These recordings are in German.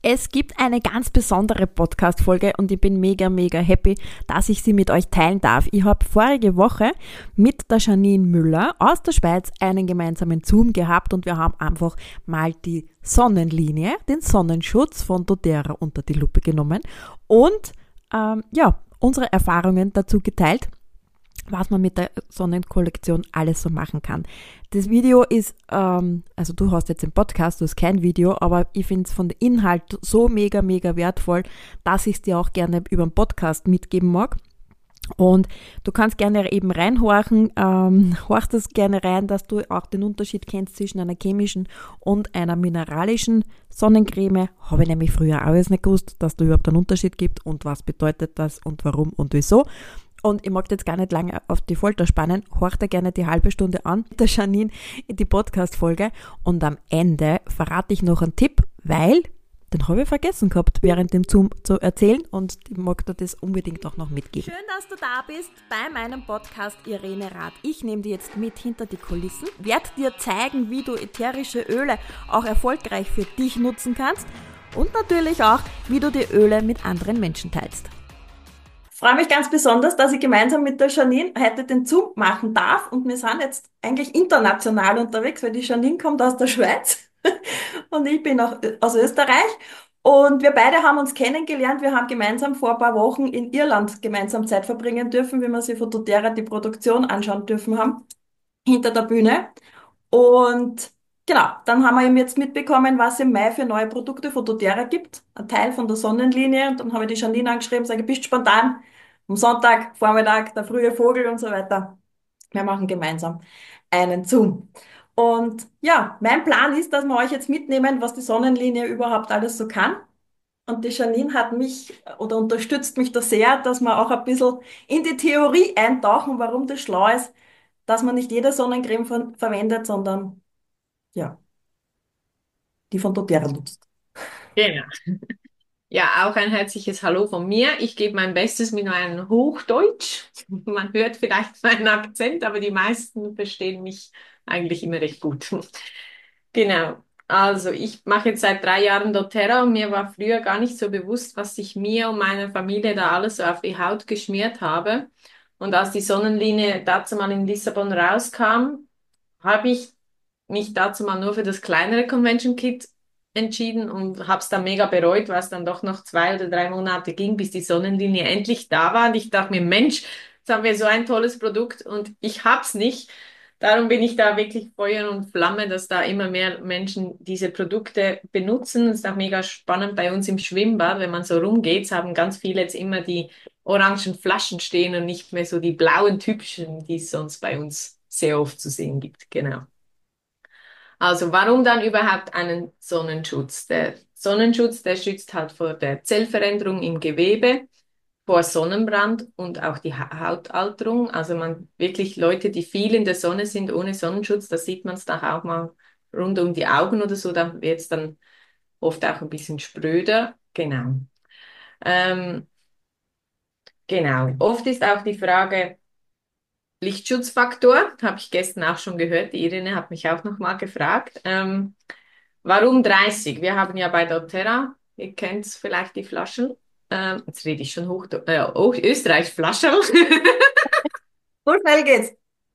Es gibt eine ganz besondere Podcast-Folge und ich bin mega, mega happy, dass ich sie mit euch teilen darf. Ich habe vorige Woche mit der Janine Müller aus der Schweiz einen gemeinsamen Zoom gehabt und wir haben einfach mal die Sonnenlinie, den Sonnenschutz von doTERRA unter die Lupe genommen und unsere Erfahrungen dazu geteilt, was man mit der Sonnenkollektion alles so machen kann. Das Video ist, also du hast jetzt den Podcast, du hast kein Video, aber ich finde es von dem Inhalt so mega, mega wertvoll, dass ich es dir auch gerne über den Podcast mitgeben mag. Und du kannst gerne eben reinhorchen, horchst es gerne rein, dass du auch den Unterschied kennst zwischen einer chemischen und einer mineralischen Sonnencreme. Habe ich nämlich früher alles nicht gewusst, dass da überhaupt einen Unterschied gibt und was bedeutet das und warum und wieso. Und ich mag jetzt gar nicht lange auf die Folter spannen, horcht dir gerne die halbe Stunde an mit der Janine in die Podcast-Folge und am Ende verrate ich noch einen Tipp, weil den habe ich vergessen gehabt, während dem Zoom zu erzählen und ich mag dir das unbedingt auch noch mitgeben. Schön, dass du da bist bei meinem Podcast Irene Rath. Ich nehme dir jetzt mit hinter die Kulissen, werde dir zeigen, wie du ätherische Öle auch erfolgreich für dich nutzen kannst und natürlich auch, wie du die Öle mit anderen Menschen teilst. Ich freue mich ganz besonders, dass ich gemeinsam mit der Janine heute den Zoom machen darf und wir sind jetzt eigentlich international unterwegs, weil die Janine kommt aus der Schweiz und ich bin auch aus Österreich und wir beide haben uns kennengelernt. Wir haben gemeinsam vor ein paar Wochen in Irland gemeinsam Zeit verbringen dürfen, wie wir sie von doTERRA die Produktion anschauen dürfen haben, hinter der Bühne. Und genau, dann haben wir eben jetzt mitbekommen, was im Mai für neue Produkte von doTERRA gibt. Ein Teil von der Sonnenlinie. Und dann habe ich die Janine angeschrieben, sage, bist du spontan? Am Sonntag, Vormittag, der frühe Vogel und so weiter. Wir machen gemeinsam einen Zoom. Und ja, mein Plan ist, dass wir euch jetzt mitnehmen, was die Sonnenlinie überhaupt alles so kann. Und die Janine hat mich oder unterstützt mich da sehr, dass wir auch ein bisschen in die Theorie eintauchen, warum das schlau ist, dass man nicht jede Sonnencreme verwendet, sondern ja, die von doTERRA nutzt. Genau. Ja, auch ein herzliches Hallo von mir. Ich gebe mein Bestes mit meinem Hochdeutsch. Man hört vielleicht meinen Akzent, aber die meisten verstehen mich eigentlich immer recht gut. Genau. Also, ich mache jetzt seit 3 Jahren doTERRA und mir war früher gar nicht so bewusst, was ich mir und meiner Familie da alles so auf die Haut geschmiert habe. Und als die Sonnenlinie dazu mal in Lissabon rauskam, habe ich mich dazu mal nur für das kleinere Convention Kit entschieden und habe es dann mega bereut, weil es dann doch noch 2 oder 3 Monate ging, bis die Sonnenlinie endlich da war. Und ich dachte mir, Mensch, jetzt haben wir so ein tolles Produkt und ich hab's nicht. Darum bin ich da wirklich Feuer und Flamme, dass da immer mehr Menschen diese Produkte benutzen. Das ist auch mega spannend bei uns im Schwimmbad, wenn man so rumgeht, es haben ganz viele jetzt immer die orangen Flaschen stehen und nicht mehr so die blauen Tübchen, die es sonst bei uns sehr oft zu sehen gibt. Genau. Also warum dann überhaupt einen Sonnenschutz? Der Sonnenschutz, der schützt halt vor der Zellveränderung im Gewebe, vor Sonnenbrand und auch die Hautalterung. Also man wirklich Leute, die viel in der Sonne sind ohne Sonnenschutz, da sieht man es da auch mal rund um die Augen oder so, da wird es dann oft auch ein bisschen spröder. Genau. Ähm, genau. Oft ist auch die Frage, Lichtschutzfaktor, habe ich gestern auch schon gehört. Die Irene hat mich auch nochmal gefragt. Warum 30? Wir haben ja bei doTERRA, ihr kennt vielleicht die Flaschen. Jetzt rede ich schon hoch, oh, Österreich Flaschen. So schnell geht's.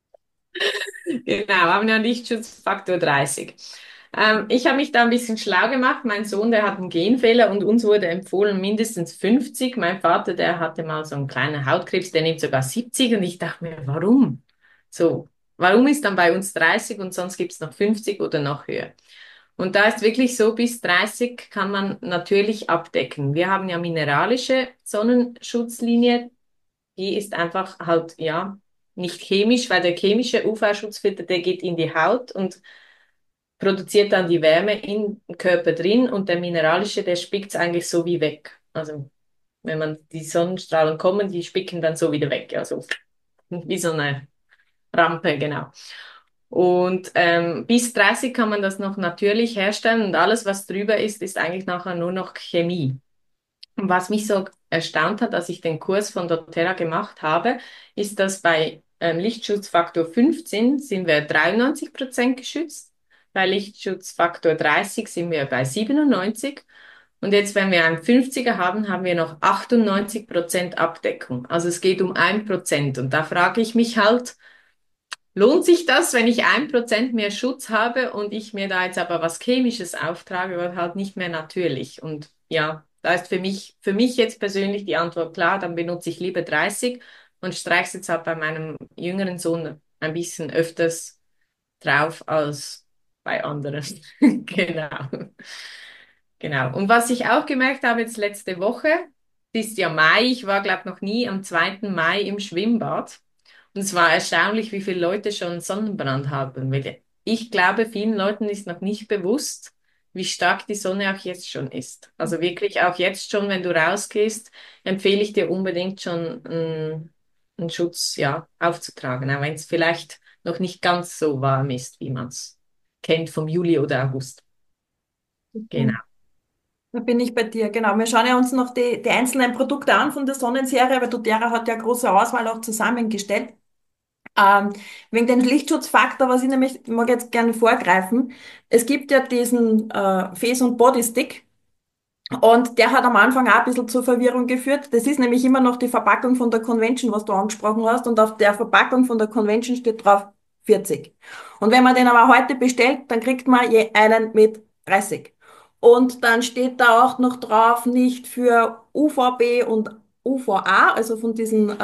Genau, haben ja Lichtschutzfaktor 30. Ich habe mich da ein bisschen schlau gemacht. Mein Sohn, der hat einen Genfehler und uns wurde empfohlen mindestens 50. Mein Vater, der hatte mal so einen kleinen Hautkrebs, der nimmt sogar 70 und ich dachte mir, warum? So, warum ist dann bei uns 30 und sonst gibt es noch 50 oder noch höher? Und da ist wirklich so, bis 30 kann man natürlich abdecken. Wir haben ja mineralische Sonnenschutzlinie, die ist einfach halt, ja, nicht chemisch, weil der chemische UV-Schutzfilter, der geht in die Haut und produziert dann die Wärme im Körper drin und der mineralische, der spickt eigentlich so wie weg. Also wenn man die Sonnenstrahlen kommen, die spicken dann so wieder weg. Also wie so eine Rampe, genau. Und bis 30 kann man das noch natürlich herstellen und alles, was drüber ist, ist eigentlich nachher nur noch Chemie. Und was mich so erstaunt hat, als ich den Kurs von doTERRA gemacht habe, ist, dass bei Lichtschutzfaktor 15 sind wir 93% geschützt, bei Lichtschutzfaktor 30 sind wir bei 97 Und jetzt, wenn wir einen 50er haben, haben wir noch 98% Abdeckung. Also es geht um 1%. Und da frage ich mich halt, lohnt sich das, wenn ich 1% mehr Schutz habe und ich mir da jetzt aber was Chemisches auftrage, wird halt nicht mehr natürlich. Und ja, da ist für mich jetzt persönlich die Antwort klar, dann benutze ich lieber 30 und streiche es jetzt halt bei meinem jüngeren Sohn ein bisschen öfters drauf als bei anderen. Genau. Genau. Und was ich auch gemerkt habe jetzt letzte Woche, ist ja Mai, ich war glaube noch nie am 2. Mai im Schwimmbad. Und es war erstaunlich, wie viele Leute schon Sonnenbrand haben. Weil ich glaube, vielen Leuten ist noch nicht bewusst, wie stark die Sonne auch jetzt schon ist. Also wirklich auch jetzt schon, wenn du rausgehst, empfehle ich dir unbedingt schon einen Schutz, ja, aufzutragen, auch wenn es vielleicht noch nicht ganz so warm ist, wie man es kennt vom Juli oder August. Mhm. Genau. Da bin ich bei dir, genau. Wir schauen ja uns noch die einzelnen Produkte an von der Sonnenserie, weil doTERRA hat ja eine große Auswahl auch zusammengestellt. Ähm, Wegen dem Lichtschutzfaktor, was ich mag jetzt gerne vorgreifen. Es gibt ja diesen Face- und Bodystick. Und der hat am Anfang auch ein bisschen zur Verwirrung geführt. Das ist nämlich immer noch die Verpackung von der Convention, was du angesprochen hast. Und auf der Verpackung von der Convention steht drauf 40. Und wenn man den aber heute bestellt, dann kriegt man je einen mit 30. Und dann steht da auch noch drauf, nicht für UVB und UVA, also von diesen,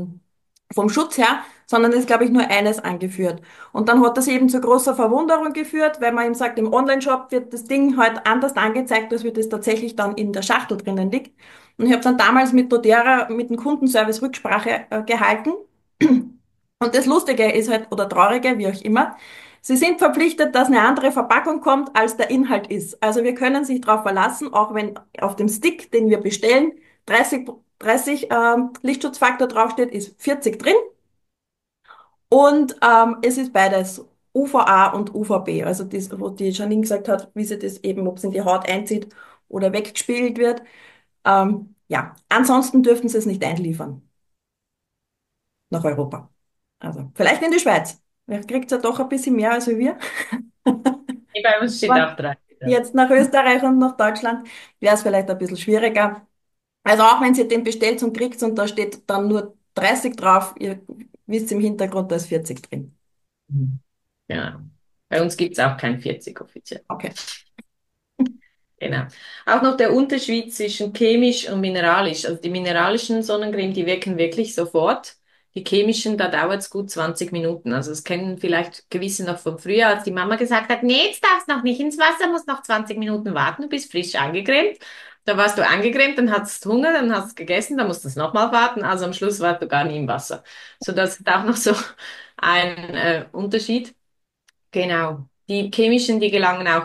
vom Schutz her, sondern ist, glaube ich, nur eines angeführt. Und dann hat das eben zu großer Verwunderung geführt, weil man ihm sagt, im Online-Shop wird das Ding halt anders angezeigt, als wie das tatsächlich dann in der Schachtel drinnen liegt. Und ich habe dann damals mit doTERRA, mit dem Kundenservice Rücksprache gehalten. Und das Lustige ist halt, oder Traurige, wie auch immer, sie sind verpflichtet, dass eine andere Verpackung kommt, als der Inhalt ist. Also wir können sich darauf verlassen, auch wenn auf dem Stick, den wir bestellen, 30 Lichtschutzfaktor draufsteht, ist 40 drin. Und es ist beides UVA und UVB. Also das, wo die Janine gesagt hat, wie sie das eben, ob es in die Haut einzieht oder weggespiegelt wird. Ja, ansonsten dürften sie es nicht einliefern nach Europa. Also vielleicht in die Schweiz. Vielleicht kriegt es ja doch ein bisschen mehr als wir. Nee, bei uns steht Aber auch 30. Ja. jetzt nach Österreich und nach Deutschland wäre es vielleicht ein bisschen schwieriger. Also auch wenn ihr den bestellt und kriegt und da steht dann nur 30 drauf, ihr wisst im Hintergrund, da ist 40 drin. Mhm. Genau. Bei uns gibt es auch kein 40 offiziell. Okay. Genau. Auch noch der Unterschied zwischen chemisch und mineralisch. Also die mineralischen Sonnencreme, die wirken wirklich sofort. Die chemischen, da dauert es gut 20 Minuten. Also das kennen vielleicht gewisse noch von früher, als die Mama gesagt hat, nee, jetzt darfst du noch nicht ins Wasser, musst noch 20 Minuten warten, du bist frisch angecremt. Da warst du angecremt, dann hattest du Hunger, dann hast du gegessen, dann musst du nochmal warten. Also am Schluss warst du gar nie im Wasser. So, das ist auch noch so ein Unterschied. Genau. Die chemischen, die gelangen auch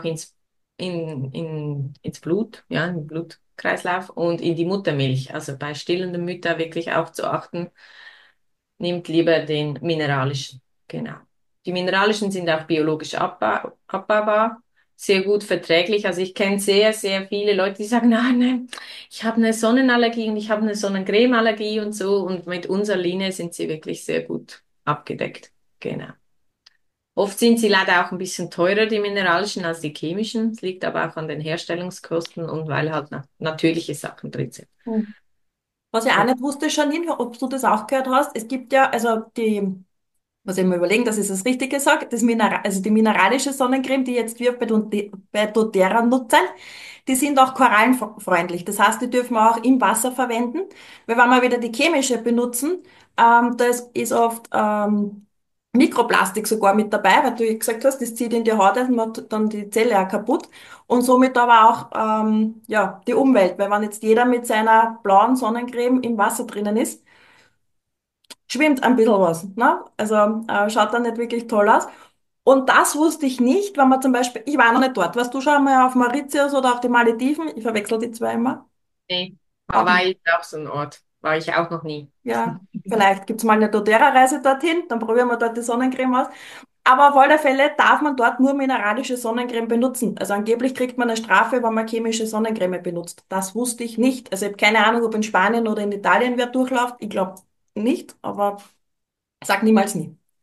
ins Blut, ja, in den Blutkreislauf und in die Muttermilch. Also bei stillenden Müttern wirklich auch zu achten, nimmt lieber den mineralischen. Genau. Die mineralischen sind auch biologisch abbaubar, sehr gut verträglich. Also ich kenne sehr, sehr viele Leute, die sagen, nein, nein, ich habe eine Sonnenallergie und ich habe eine Sonnencremeallergie und so. Und mit unserer Linie sind sie wirklich sehr gut abgedeckt. Genau. Oft sind sie leider auch ein bisschen teurer, die mineralischen, als die chemischen. Es liegt aber auch an den Herstellungskosten und weil halt natürliche Sachen drin sind. Hm. Was ich auch nicht wusste, Janine, ob du das auch gehört hast, es gibt ja, also muss ich mal überlegen, dass ich das Richtige sage, also die mineralische Sonnencreme, die jetzt wir bei doTERRA nutzen, die sind auch korallenfreundlich. Das heißt, die dürfen wir auch im Wasser verwenden. Weil wenn wir wieder die chemische benutzen, das ist oft Mikroplastik sogar mit dabei, weil du ja gesagt hast, das zieht in die Haut und macht dann die Zelle auch kaputt. Und somit aber auch ja, die Umwelt. Weil wenn jetzt jeder mit seiner blauen Sonnencreme im Wasser drinnen ist, schwimmt ein bisschen was, ne? Also schaut dann nicht wirklich toll aus. Und das wusste ich nicht, wenn man zum Beispiel, ich war noch nicht dort. Warst du schon mal auf Mauritius oder auf den Malediven? Ich verwechsel die zwei immer. Nee, Auch nicht. Hawaii ist auch so ein Ort. War ich auch noch nie. Ja, vielleicht gibt's mal eine doTERRA-Reise dorthin, dann probieren wir dort die Sonnencreme aus. Aber auf alle Fälle darf man dort nur mineralische Sonnencreme benutzen. Also angeblich kriegt man eine Strafe, wenn man chemische Sonnencreme benutzt. Das wusste ich nicht. Also ich habe keine Ahnung, ob in Spanien oder in Italien wer durchläuft. Ich glaube nicht, aber sag niemals nie.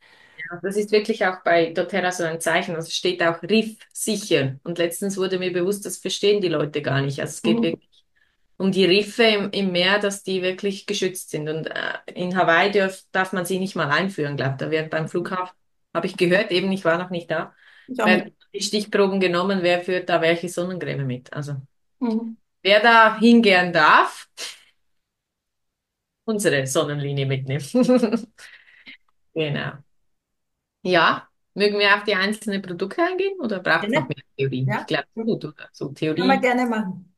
Ja, das ist wirklich auch bei doTERRA so ein Zeichen. Also steht auch Riff sicher. Und letztens wurde mir bewusst, das verstehen die Leute gar nicht. Also es geht Mhm. wirklich um die Riffe im Meer, dass die wirklich geschützt sind. Und in Hawaii darf man sie nicht mal einführen, glaube ich. Da wird beim Flughafen, habe ich gehört, eben, ich war noch nicht da, Ich auch nicht. werden die Stichproben genommen, wer führt da welche Sonnencreme mit. Also Mhm. wer da hingern darf, unsere Sonnenlinie mitnehmen. Genau. Ja, mögen wir auf die einzelnen Produkte eingehen oder braucht es noch Gerne. mehr Theorie? Ich Ja, glaube, gut, oder? So können wir Theorie. gerne machen.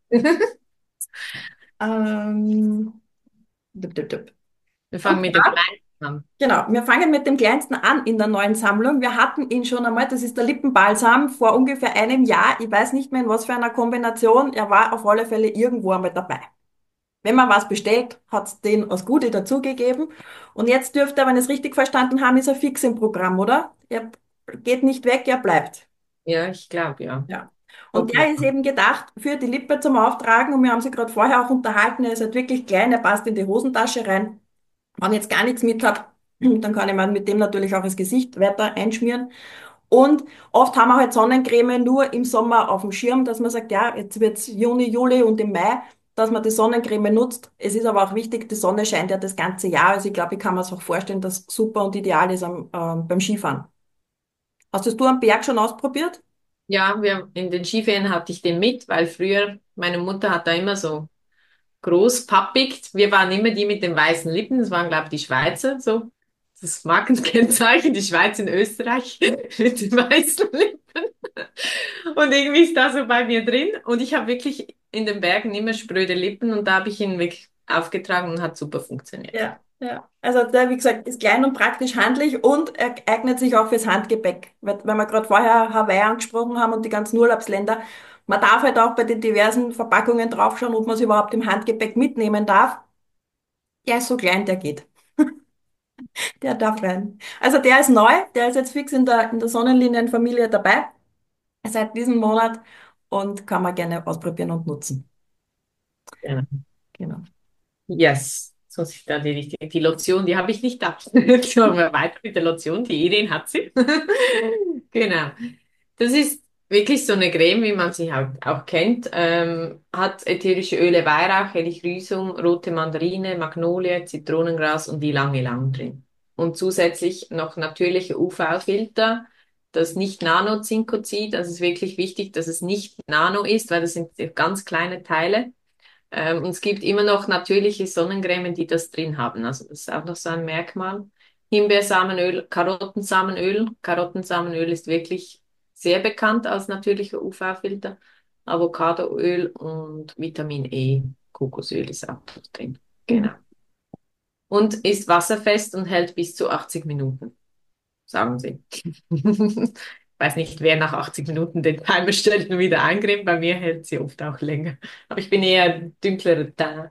Dup, dup, dup. Wir Und fangen mit dem zwar, Kleinen an. genau, wir fangen mit dem kleinsten an in der neuen Sammlung. Wir hatten ihn schon einmal, das ist der Lippenbalsam, vor ungefähr einem Jahr. Ich weiß nicht mehr in was für einer Kombination. Er war auf alle Fälle irgendwo einmal dabei. Wenn man was bestellt, hat es den als Gute dazugegeben. Und jetzt dürfte er, wenn ich es richtig verstanden habe, ist er fix im Programm, oder? Er geht nicht weg, er bleibt. Ja, ich glaube, ja. Ja. Und Hoffen wir der ist mal. eben gedacht für die Lippe zum Auftragen. Und wir haben sie gerade vorher auch unterhalten. Er ist halt wirklich klein, er passt in die Hosentasche rein. Wenn ich jetzt gar nichts mit habe, dann kann ich mir mit dem natürlich auch das Gesicht weiter einschmieren. Und oft haben wir halt Sonnencreme nur im Sommer auf dem Schirm, dass man sagt, ja, jetzt wird's Juni, Juli und im Mai, dass man die Sonnencreme nutzt. Es ist aber auch wichtig, die Sonne scheint ja das ganze Jahr. Also ich glaube, ich kann mir es auch vorstellen, dass super und ideal ist beim Skifahren. Hast das du am Berg schon ausprobiert? Ja, in den Skiferien hatte ich den mit, weil früher, meine Mutter hat da immer so groß, pappig. Wir waren immer die mit den weißen Lippen. Das waren, glaube ich, die Schweizer, so. Das Markenkennzeichen, die Schweiz in Österreich mit den weißen Lippen. Und irgendwie ist da so bei mir drin. Und ich habe wirklich in den Bergen immer spröde Lippen und da habe ich ihn wirklich aufgetragen und hat super funktioniert. Ja, ja. Also der, wie gesagt, ist klein und praktisch handlich und er eignet sich auch fürs Handgepäck. Weil wir gerade vorher Hawaii angesprochen haben und die ganzen Urlaubsländer. Man darf halt auch bei den diversen Verpackungen draufschauen, ob man es überhaupt im Handgepäck mitnehmen darf. Der ist so klein, der geht. Der darf rein. Also der ist neu, der ist jetzt fix in der Sonnenlinienfamilie dabei, seit diesem Monat und kann man gerne ausprobieren und nutzen. Ja. Genau. Yes. So ist da die richtige. Die Lotion, die habe ich nicht da. Jetzt machen wir weiter mit der Lotion. Die Ideen hat sie. Genau. Das ist wirklich so eine Creme, wie man sie auch kennt. Hat ätherische Öle, Weihrauch, Helichrysum, rote Mandarine, Magnolie, Zitronengras und Ylang-Ylang drin. Und zusätzlich noch natürliche UV-Filter, das nicht Nano-Zinkozid. Das ist wirklich wichtig, dass es nicht Nano ist, weil das sind ganz kleine Teile. Und es gibt immer noch natürliche Sonnencreme, die das drin haben. Also das ist auch noch so ein Merkmal. Himbeersamenöl, Karottensamenöl. Karottensamenöl ist wirklich sehr bekannt als natürlicher UV-Filter. Avocadoöl und Vitamin E. Kokosöl ist auch drin. Genau. Mhm. Und ist wasserfest und hält bis zu 80 Minuten, sagen sie. Ich weiß nicht, wer nach 80 Minuten den Timer stellt und wieder eincremt. Bei mir hält sie oft auch länger. Aber ich bin eher dünklerer Teint.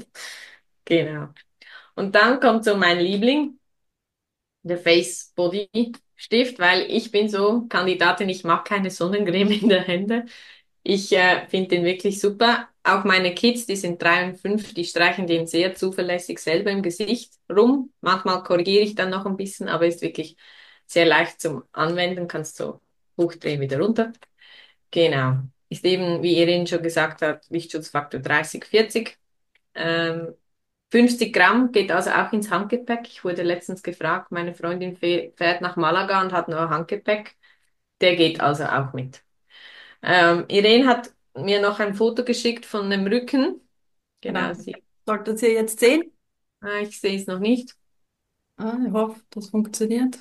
Genau. Und dann kommt so mein Liebling, der Face Body Stift, weil ich bin so Kandidatin, ich mag keine Sonnencreme in der Hände. Ich finde den wirklich super. Auch meine Kids, die sind 3 und 5, die streichen den sehr zuverlässig selber im Gesicht rum. Manchmal korrigiere ich dann noch ein bisschen, aber ist wirklich sehr leicht zum Anwenden. Kannst du hochdrehen, wieder runter. Genau. Ist eben, wie Irin schon gesagt hat, Lichtschutzfaktor 30, 40. Ähm, 50 Gramm geht also auch ins Handgepäck. Ich wurde letztens gefragt, meine Freundin fährt nach Malaga und hat nur Handgepäck. Der geht also auch mit. Irene hat mir noch ein Foto geschickt von dem Rücken. Genau. Genau, sie, Solltet ihr jetzt sehen? ich sehe es noch nicht. Ich hoffe, das funktioniert.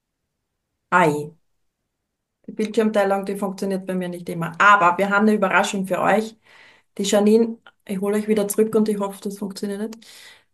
Ei. Die Bildschirmteilung, die funktioniert bei mir nicht immer. Aber wir haben eine Überraschung für euch. Die Janine, ich hole euch wieder zurück und ich hoffe, das funktioniert nicht.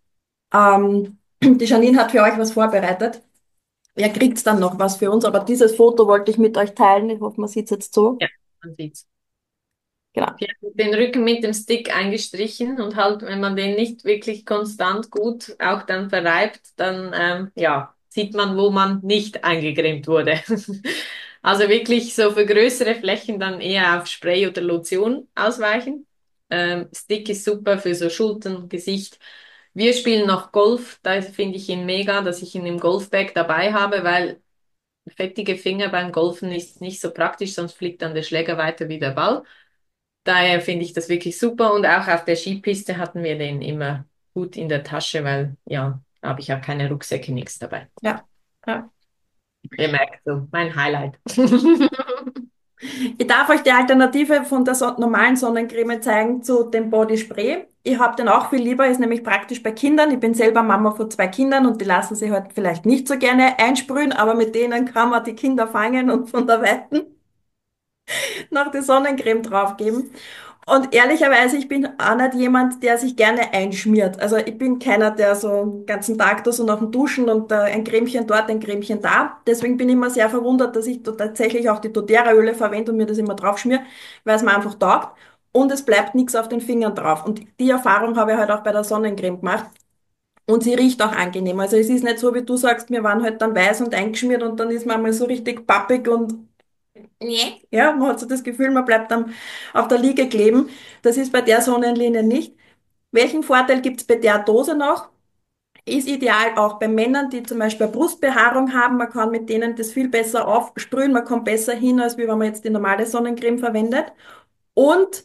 Die Janine hat für euch was vorbereitet. Ihr kriegt dann noch was für uns, aber dieses Foto wollte ich mit euch teilen. Ich hoffe, man sieht es jetzt so. Ja, man sieht's. Genau. Die hat den Rücken mit dem Stick eingestrichen und halt, wenn man den nicht wirklich konstant gut auch dann verreibt, dann ja, sieht man, wo man nicht eingecremt wurde. Also wirklich so für größere Flächen dann eher auf Spray oder Lotion ausweichen. Stick ist super für so Schultern, Gesicht. Wir spielen noch Golf, da finde ich ihn mega, dass ich ihn im Golfbag dabei habe, weil fettige Finger beim Golfen ist nicht so praktisch, sonst fliegt dann der Schläger weiter wie der Ball. Daher finde ich das wirklich super und auch auf der Skipiste hatten wir den immer gut in der Tasche, weil ja, da habe ich auch keine Rucksäcke, nichts dabei. Ja. Ja. Ihr merkt so, mein Highlight. Ich darf euch die Alternative von der normalen Sonnencreme zeigen zu dem Body Spray. Ich habe den auch viel lieber, ist nämlich praktisch bei Kindern. Ich bin selber Mama von 2 Kindern und die lassen sich halt vielleicht nicht so gerne einsprühen, aber mit denen kann man die Kinder fangen und von der Weiten noch die Sonnencreme draufgeben. Und ehrlicherweise, ich bin auch nicht jemand, der sich gerne einschmiert. Also ich bin keiner, der so den ganzen Tag da so nach dem Duschen und ein Cremchen dort, ein Cremchen da. Deswegen bin ich immer sehr verwundert, dass ich da tatsächlich auch die doTERRA-Öle verwende und mir das immer draufschmier, weil es mir einfach taugt. Und es bleibt nichts auf den Fingern drauf. Und die Erfahrung habe ich halt auch bei der Sonnencreme gemacht. Und sie riecht auch angenehm. Also es ist nicht so, wie du sagst, wir waren halt dann weiß und eingeschmiert und dann ist man mal so richtig pappig und nee. Ja, man hat so das Gefühl, man bleibt dann auf der Liege kleben. Das ist bei der Sonnenlinie nicht. Welchen Vorteil gibt's bei der Dose noch? Ist ideal auch bei Männern, die zum Beispiel eine Brustbehaarung haben. Man kann mit denen das viel besser aufsprühen. Man kommt besser hin, als wie wenn man jetzt die normale Sonnencreme verwendet. Und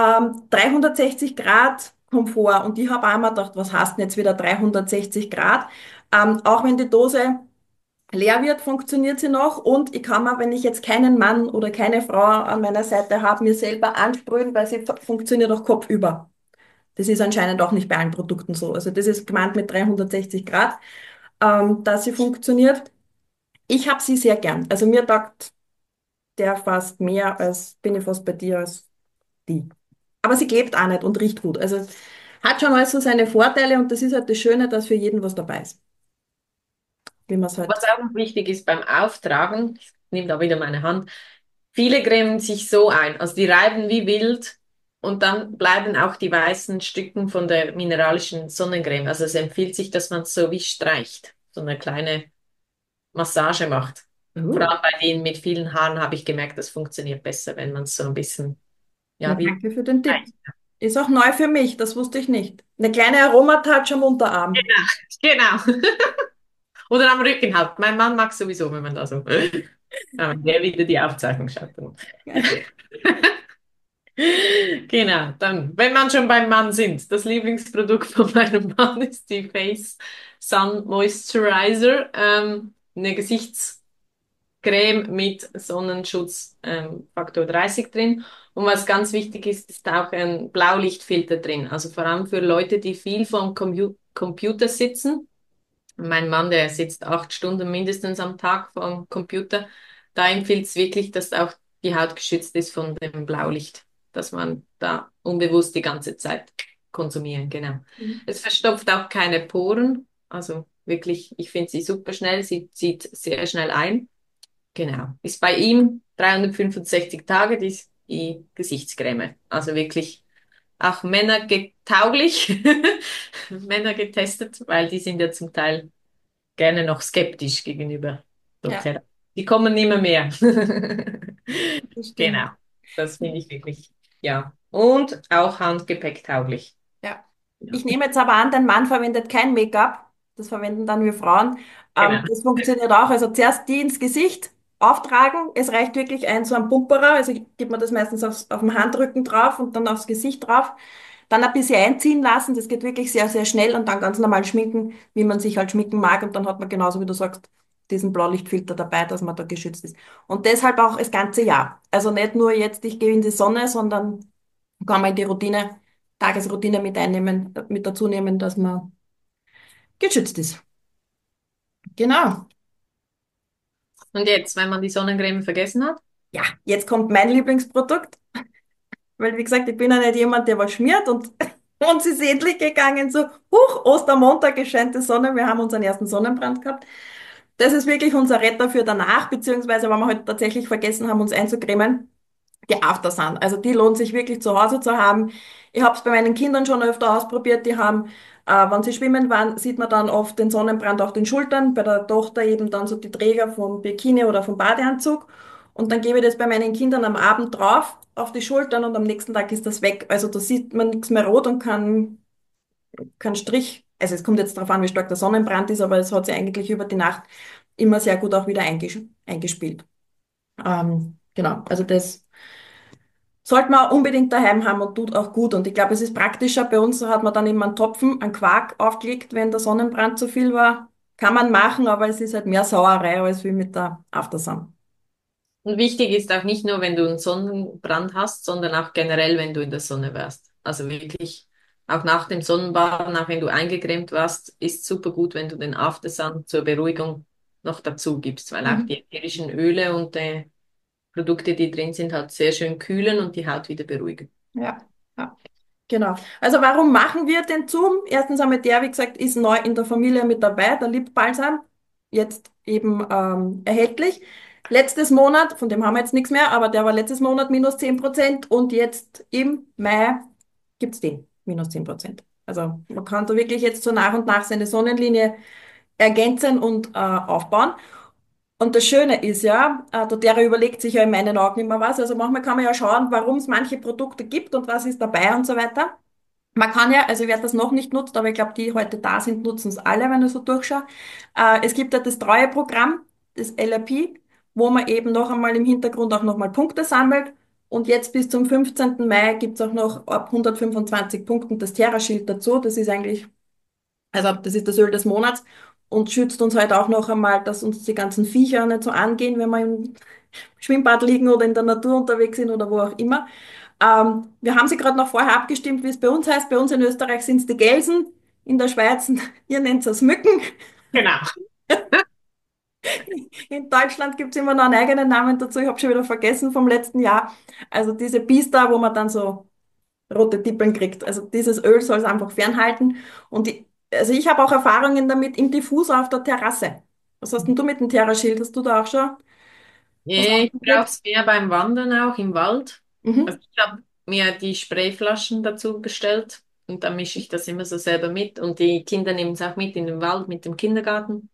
360 Grad Komfort. Und ich habe auch immer gedacht, was heißt denn jetzt wieder 360 Grad? Auch wenn die Dose leer wird, funktioniert sie noch und ich kann mir, wenn ich jetzt keinen Mann oder keine Frau an meiner Seite habe, mir selber ansprühen, weil sie funktioniert auch kopfüber. Das ist anscheinend auch nicht bei allen Produkten so. Also das ist gemeint mit 360 Grad, dass sie funktioniert. Ich habe sie sehr gern. Also mir taugt der fast mehr als, bin ich fast bei dir als die. Aber sie klebt auch nicht und riecht gut. Also hat schon alles so seine Vorteile und das ist halt das Schöne, dass für jeden was dabei ist. Wie man es Was halt. auch noch wichtig ist beim Auftragen, ich nehme da wieder meine Hand, viele cremen sich so ein, also die reiben wie wild und dann bleiben auch die weißen Stücken von der mineralischen Sonnencreme. Also es empfiehlt sich, dass man es so wie streicht, so eine kleine Massage macht. Vor Oh. allem bei denen mit vielen Haaren habe ich gemerkt, das funktioniert besser, wenn man es so ein bisschen, Na, ja, wie danke für den Tipp. streicht. Ist auch neu für mich, das wusste ich nicht. Eine kleine Aromatouch am Unterarm. Genau. Oder am Rücken halt. Mein Mann mag sowieso, wenn man da so, wenn der wieder die Aufzeichnung schaut. Genau, dann, wenn man schon beim Mann sind, das Lieblingsprodukt von meinem Mann ist die Face Sun Moisturizer, eine Gesichtscreme mit Sonnenschutz Faktor 30 drin. Und was ganz wichtig ist, ist auch ein Blaulichtfilter drin. Also vor allem für Leute, die viel vom Computer sitzen. Mein Mann, der sitzt 8 Stunden mindestens am Tag vom Computer. Da empfiehlt es wirklich, dass auch die Haut geschützt ist von dem Blaulicht, dass man da unbewusst die ganze Zeit konsumieren, genau. Mhm. Es verstopft auch keine Poren, also wirklich, ich finde sie super schnell, sie zieht sehr schnell ein. Genau. Ist bei ihm 365 Tage die Gesichtscreme. Also wirklich auch Männer tauglich, Männer getestet, weil die sind ja zum Teil gerne noch skeptisch gegenüber Ja, doTERRA. Die kommen immer mehr. das Genau, stimmt. das finde ich wirklich, ja. Und auch handgepäcktauglich. Ja. Ja, Ich nehme jetzt aber an, dein Mann verwendet kein Make-up. Das verwenden dann wir Frauen. genau. Das funktioniert auch. Also zuerst die ins Gesicht auftragen. Es reicht wirklich ein so ein Pumperer. Also ich gebe mir das meistens auf dem Handrücken drauf und dann aufs Gesicht drauf. Dann ein bisschen einziehen lassen. Das geht wirklich sehr, sehr schnell und dann ganz normal schminken, wie man sich halt schminken mag. Und dann hat man genauso, wie du sagst, diesen Blaulichtfilter dabei, dass man da geschützt ist. Und deshalb auch das ganze Jahr. Also nicht nur jetzt, ich gehe in die Sonne, sondern kann man in die Routine, Tagesroutine mit einnehmen, mit dazu nehmen, dass man geschützt ist. Genau. Und jetzt, wenn man die Sonnencreme vergessen hat? Ja, jetzt kommt mein Lieblingsprodukt, weil wie gesagt, ich bin ja nicht jemand, der was schmiert und uns ist endlich gegangen so, huch, Ostermontag, gescheinte Sonne, wir haben unseren ersten Sonnenbrand gehabt. Das ist wirklich unser Retter für danach, beziehungsweise wenn wir heute tatsächlich vergessen haben, uns einzucremen, die Aftersun. Also die lohnt sich wirklich zu Hause zu haben. Ich habe es bei meinen Kindern schon öfter ausprobiert. Die haben, wenn sie schwimmen waren, sieht man dann oft den Sonnenbrand auf den Schultern. Bei der Tochter eben dann so die Träger vom Bikini oder vom Badeanzug. Und dann gebe ich das bei meinen Kindern am Abend drauf auf die Schultern und am nächsten Tag ist das weg. Also da sieht man nichts mehr rot und kein Strich. Also es kommt jetzt darauf an, wie stark der Sonnenbrand ist, aber es hat sich eigentlich über die Nacht immer sehr gut auch wieder eingespielt. Genau, also das sollte man unbedingt daheim haben und tut auch gut. Und ich glaube, es ist praktischer. Bei uns hat man dann immer einen Topfen, einen Quark aufgelegt, wenn der Sonnenbrand zu viel war. Kann man machen, aber es ist halt mehr Sauerei als wie mit der Aftersun. Und wichtig ist auch nicht nur, wenn du einen Sonnenbrand hast, sondern auch generell, wenn du in der Sonne wärst. Also wirklich, auch nach dem Sonnenbaden, auch wenn du eingecremt warst, ist super gut, wenn du den Aftersun zur Beruhigung noch dazu gibst, weil auch Mhm. die ätherischen Öle und Produkte, die drin sind, halt sehr schön kühlen und die Haut wieder beruhigen. Ja, ja, genau. Also warum machen wir den Zoom? Erstens einmal der, wie gesagt, ist neu in der Familie mit dabei, der Lipbalsam, jetzt eben erhältlich. Letztes Monat, von dem haben wir jetzt nichts mehr, aber der war letztes Monat minus 10% und jetzt im Mai gibt's den minus 10%. Also man kann da wirklich jetzt so nach und nach seine Sonnenlinie ergänzen und aufbauen. Und das Schöne ist ja, der doTERRA überlegt sich ja in meinen Augen immer was. Also manchmal kann man ja schauen, warum es manche Produkte gibt und was ist dabei und so weiter. Man kann ja, also wer das noch nicht nutzt, aber ich glaube, die heute da sind, nutzen es alle, wenn ich so durchschaue. Es gibt ja das Treueprogramm, das LRP, wo man eben noch einmal im Hintergrund auch nochmal Punkte sammelt. Und jetzt bis zum 15. Mai gibt es auch noch ab 125 Punkten das Terra-Schild dazu. Das ist eigentlich, also das ist das Öl des Monats und schützt uns halt auch noch einmal, dass uns die ganzen Viecher nicht so angehen, wenn wir im Schwimmbad liegen oder in der Natur unterwegs sind oder wo auch immer. Wir haben sie gerade noch vorher abgestimmt, wie es bei uns heißt. Bei uns in Österreich sind es die Gelsen, in der Schweiz, ihr nennt es Mücken. Genau. In Deutschland gibt es immer noch einen eigenen Namen dazu. Ich habe schon wieder vergessen vom letzten Jahr. Also diese Biester, wo man dann so rote Tippeln kriegt. Also dieses Öl soll es einfach fernhalten. Und also ich habe auch Erfahrungen damit im Diffuser auf der Terrasse. Was hast denn du mit dem Terraschild? Hast du da auch schon was Ich brauche ausprobiert? es mehr beim Wandern auch im Wald. Also Mhm. ich habe mir die Sprayflaschen dazu bestellt und dann mische ich das immer so selber mit und die Kinder nehmen es auch mit in den Wald mit dem Kindergarten.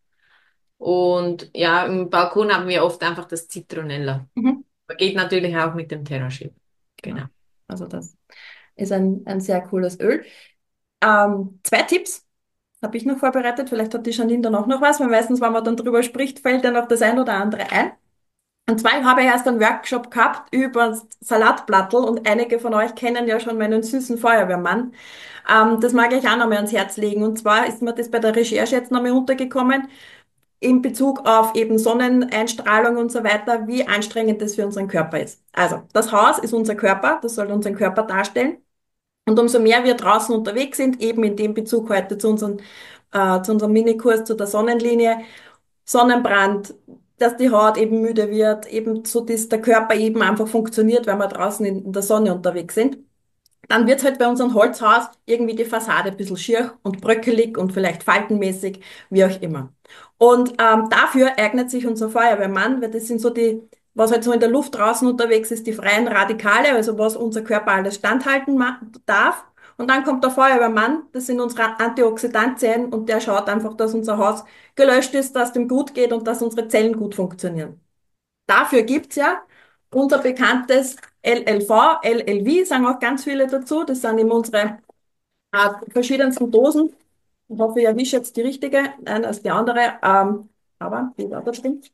Und ja, im Balkon haben wir oft einfach das Zitronella. Mhm. Geht natürlich auch mit dem Terraschil. Genau. Genau. Also das ist ein sehr cooles Öl. Zwei Tipps habe ich noch vorbereitet. Vielleicht hat die Janine dann auch noch was, weil meistens, wenn man dann drüber spricht, fällt ja noch das ein oder andere ein. Und zwar, ich habe erst einen Workshop gehabt über Salatblattel und einige von euch kennen ja schon meinen süßen Feuerwehrmann. Das mag ich auch noch mal ans Herz legen. Und zwar ist mir das bei der Recherche jetzt noch mal untergekommen in Bezug auf eben Sonneneinstrahlung und so weiter, wie anstrengend das für unseren Körper ist. Also, das Haus ist unser Körper, das soll unseren Körper darstellen. Und umso mehr wir draußen unterwegs sind, eben in dem Bezug heute zu unserem Minikurs zu der Sonnenlinie, Sonnenbrand, dass die Haut eben müde wird, eben so, dass der Körper eben einfach funktioniert, wenn wir draußen in der Sonne unterwegs sind. Dann wird halt bei unserem Holzhaus irgendwie die Fassade ein bisschen schier und bröckelig und vielleicht faltenmäßig, wie auch immer. Und dafür eignet sich unser Feuerwehrmann, weil das sind so die, was halt so in der Luft draußen unterwegs ist, die freien Radikale, also was unser Körper alles standhalten darf. Und dann kommt der Feuerwehrmann, das sind unsere Antioxidantien und der schaut einfach, dass unser Haus gelöscht ist, dass dem gut geht und dass unsere Zellen gut funktionieren. Dafür gibt's ja unser bekanntes LLV, LLV, sagen auch ganz viele dazu. Das sind eben unsere verschiedensten Dosen. Ich hoffe, ich erwische jetzt die richtige, nein, als die andere. Aber, wie war das denn?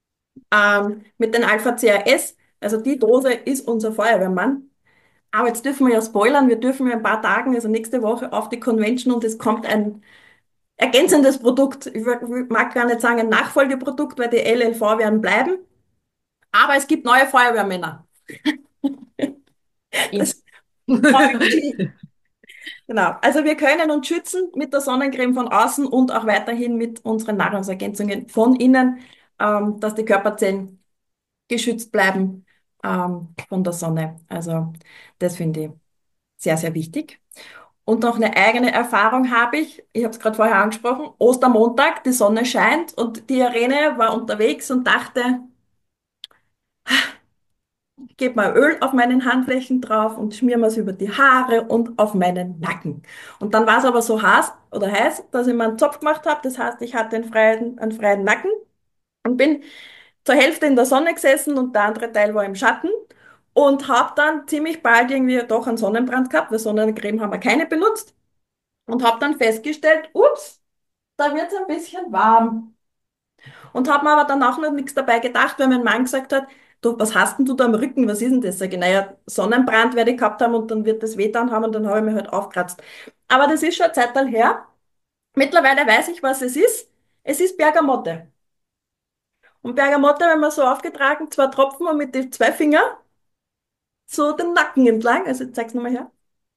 Mit den Alpha-CRS, also die Dose ist unser Feuerwehrmann. Aber jetzt dürfen wir ja spoilern, wir dürfen ja ein paar Tagen, also nächste Woche auf die Convention und es kommt ein ergänzendes Produkt. Mag gar nicht sagen ein Nachfolgeprodukt, weil die LLV werden bleiben. Aber es gibt neue Feuerwehrmänner. In Das Genau. Also wir können uns schützen mit der Sonnencreme von außen und auch weiterhin mit unseren Nahrungsergänzungen von innen, dass die Körperzellen geschützt bleiben, von der Sonne. Also das finde ich sehr, sehr wichtig. Und noch eine eigene Erfahrung habe ich. Ich habe es gerade vorher angesprochen. Ostermontag, die Sonne scheint und die Irene war unterwegs und dachte, ich gebe mal Öl auf meinen Handflächen drauf und schmier mir es über die Haare und auf meinen Nacken. Und dann war es aber so heiß, dass ich mir einen Zopf gemacht habe. Das heißt, ich hatte einen freien Nacken und bin zur Hälfte in der Sonne gesessen und der andere Teil war im Schatten und habe dann ziemlich bald irgendwie doch einen Sonnenbrand gehabt, weil Sonnencreme haben wir keine benutzt und habe dann festgestellt, ups, da wird es ein bisschen warm. Und habe mir aber dann auch noch nichts dabei gedacht, weil mein Mann gesagt hat, du, was hast denn du da am Rücken? Was ist denn das? Sag ich, naja, Sonnenbrand werde ich gehabt haben und dann wird das wehtan haben und dann habe ich mich halt aufkratzt. Aber das ist schon eine Zeit lang her. Mittlerweile weiß ich, was es ist. Es ist Bergamotte. Und Bergamotte, wenn man so aufgetragen, 2 Tropfen und mit den 2 Fingern so den Nacken entlang. Also ich zeig's nochmal her.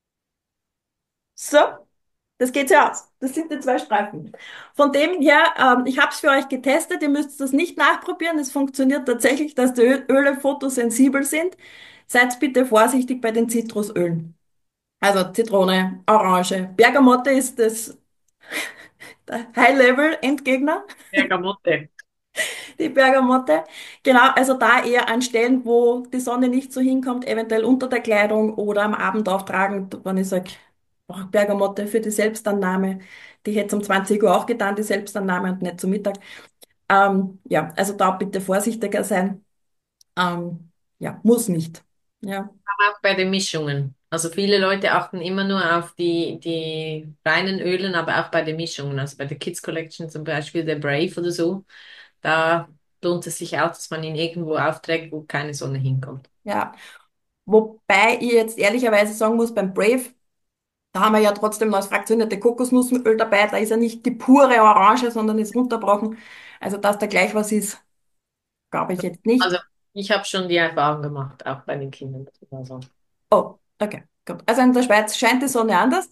So, das geht ja aus. Das sind die 2 Streifen. Von dem her, ich habe es für euch getestet. Ihr müsst das nicht nachprobieren. Es funktioniert tatsächlich, dass die Öle photosensibel sind. Seid bitte vorsichtig bei den Zitrusölen. Also Zitrone, Orange. Bergamotte ist der High-Level-Endgegner. Bergamotte. Die Bergamotte. Genau, also da eher an Stellen, wo die Sonne nicht so hinkommt, eventuell unter der Kleidung oder am Abend auftragen, wenn ich sage, Bergamotte für die Selbstannahme. Die hätte um 20 Uhr auch getan, die Selbstannahme und nicht zum Mittag. Ja, also da bitte vorsichtiger sein. Ja, muss nicht. Ja, Auch bei den Mischungen. Also viele Leute achten immer nur auf die reinen Ölen, aber auch bei den Mischungen. Also bei der Kids Collection zum Beispiel, der Brave oder so, da lohnt es sich auch, dass man ihn irgendwo aufträgt, wo keine Sonne hinkommt. ja. Wobei ich jetzt ehrlicherweise sagen muss, beim Brave, da haben wir ja trotzdem noch das fraktionierte Kokosnussöl dabei. Da ist ja nicht die pure Orange, sondern ist runterbrochen. Also, dass da gleich was ist, glaube ich jetzt nicht. Also ich habe schon die Erfahrung gemacht, auch bei den Kindern. Also, Oh, okay, gut. Also in der Schweiz scheint die Sonne anders.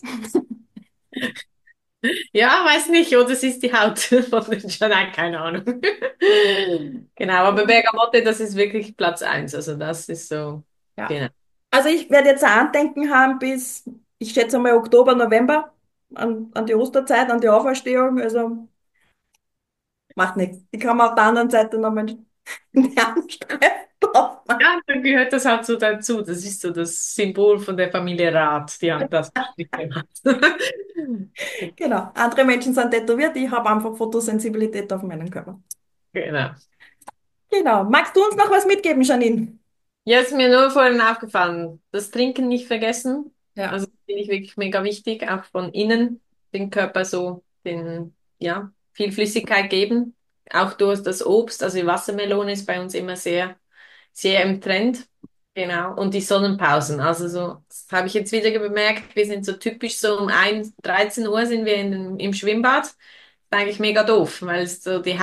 ja, weiß nicht, oder es ist die Haut von den Nein, keine Ahnung. Genau, aber Bergamotte, das ist wirklich Platz eins. Also das ist so, Ja. genau. Also ich werde jetzt ein Andenken haben bis, ich schätze mal Oktober, November, an die Osterzeit, an die Auferstehung. Also macht nichts. Ich kann mir auf der anderen Seite nochmal einen Streifen drauf machen. Ja, dann gehört das halt so dazu. Das ist so das Symbol von der Familie Rath. Die haben das nicht gemacht. Genau. Andere Menschen sind tätowiert, ich habe einfach Fotosensibilität auf meinem Körper. Genau. Genau. Magst du uns noch was mitgeben, Janine? Ja, ist mir nur vorhin aufgefallen. Das Trinken nicht vergessen. Ja. Also finde ich wirklich mega wichtig, auch von innen den Körper so ja, viel Flüssigkeit geben. Auch durch das Obst, also die Wassermelone ist bei uns immer sehr, sehr im Trend. Genau. Und die Sonnenpausen. Also so, das habe ich jetzt wieder bemerkt. Wir sind so typisch so um 13 Uhr sind wir im Schwimmbad. Das ist eigentlich mega doof, weil es so die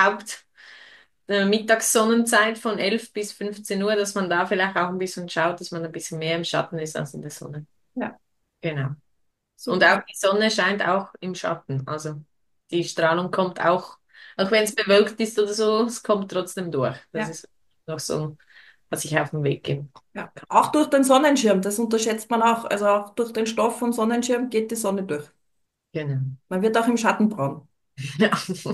Mittagssonnenzeit von 11 bis 15 Uhr, dass man da vielleicht auch ein bisschen schaut, dass man ein bisschen mehr im Schatten ist als in der Sonne. Ja, Genau. Und super. auch die Sonne scheint auch im Schatten. Also die Strahlung kommt auch wenn es bewölkt ist oder so, es kommt trotzdem durch. Das Ja, ist noch so, was ich auf den Weg gebe. ja. Auch durch den Sonnenschirm, das unterschätzt man auch. Also auch durch den Stoff vom Sonnenschirm geht die Sonne durch. Genau. Man wird auch im Schatten braun. Ja.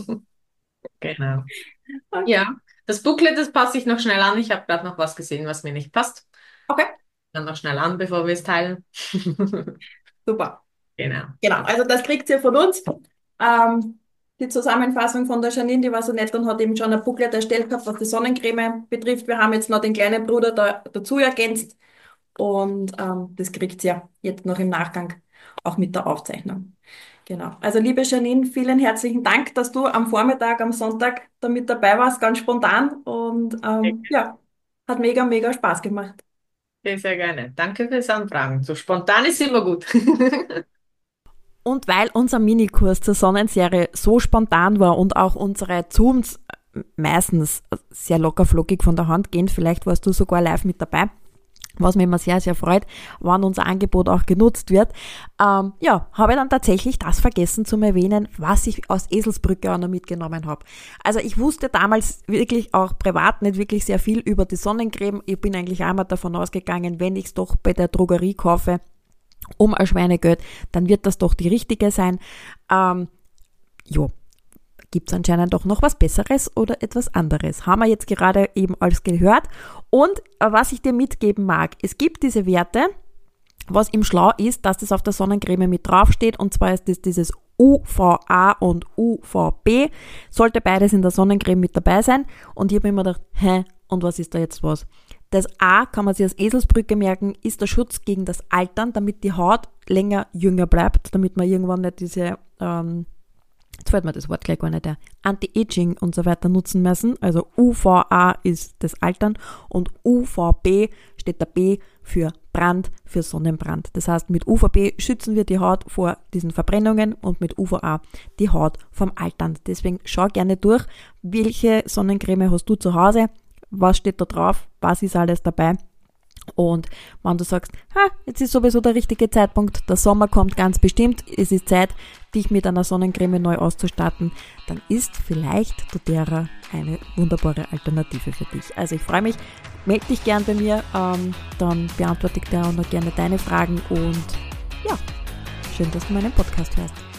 Genau. Okay. Ja, das Booklet, das passe ich noch schnell an. Ich habe gerade noch was gesehen, was mir nicht passt. Okay, Dann noch schnell an, bevor wir es teilen. super. Genau. Genau, also das kriegt ihr von uns. Ähm, Die Zusammenfassung von der Janine, die war so nett und hat eben schon ein Booklet erstellt gehabt, was die Sonnencreme betrifft. Wir haben jetzt noch den kleinen Bruder dazu ergänzt und das kriegt ihr jetzt noch im Nachgang auch mit der Aufzeichnung. Genau. Also liebe Janine, vielen herzlichen Dank, dass du am Vormittag, am Sonntag da mit dabei warst, ganz spontan und ja, hat mega, mega Spaß gemacht. Sehr, sehr gerne. Danke fürs Anfragen. So spontan ist immer gut. Und weil unser Minikurs zur Sonnenserie so spontan war und auch unsere Zooms meistens sehr locker flockig von der Hand gehen, vielleicht warst du sogar live mit dabei, was mich immer sehr, sehr freut, wann unser Angebot auch genutzt wird. Ja, habe dann tatsächlich das vergessen zu erwähnen, was ich aus Eselsbrücke auch noch mitgenommen habe. Also ich wusste damals wirklich auch privat nicht wirklich sehr viel über die Sonnencreme. Ich bin eigentlich einmal davon ausgegangen, wenn ich es doch bei der Drogerie kaufe, um ein Schweinegeld, dann wird das doch die richtige sein. Jo, gibt es anscheinend doch noch was Besseres oder etwas anderes. Haben wir jetzt gerade eben alles gehört. Und was ich dir mitgeben mag, es gibt diese Werte, was im Schlau ist, dass das auf der Sonnencreme mit draufsteht, und zwar ist das dieses UVA und UVB. Sollte beides in der Sonnencreme mit dabei sein. Und ich habe mir immer gedacht, und was ist da jetzt was? Das A, kann man sich als Eselsbrücke merken, ist der Schutz gegen das Altern, damit die Haut länger jünger bleibt, damit man irgendwann nicht diese jetzt fällt mir das Wort gleich gar nicht, Anti-Aging und so weiter nutzen müssen. Also UVA ist das Altern und UVB steht der B für Brand, für Sonnenbrand. Das heißt, mit UVB schützen wir die Haut vor diesen Verbrennungen und mit UVA die Haut vom Altern. Deswegen schau gerne durch, welche Sonnencreme hast du zu Hause, was steht da drauf, was ist alles dabei. Und wenn du sagst, jetzt ist sowieso der richtige Zeitpunkt, der Sommer kommt ganz bestimmt, es ist Zeit, dich mit einer Sonnencreme neu auszustatten, dann ist vielleicht doTERRA eine wunderbare Alternative für dich. Also ich freue mich, melde dich gern bei mir, dann beantworte ich dir auch noch gerne deine Fragen und ja, schön, dass du meinen Podcast hörst.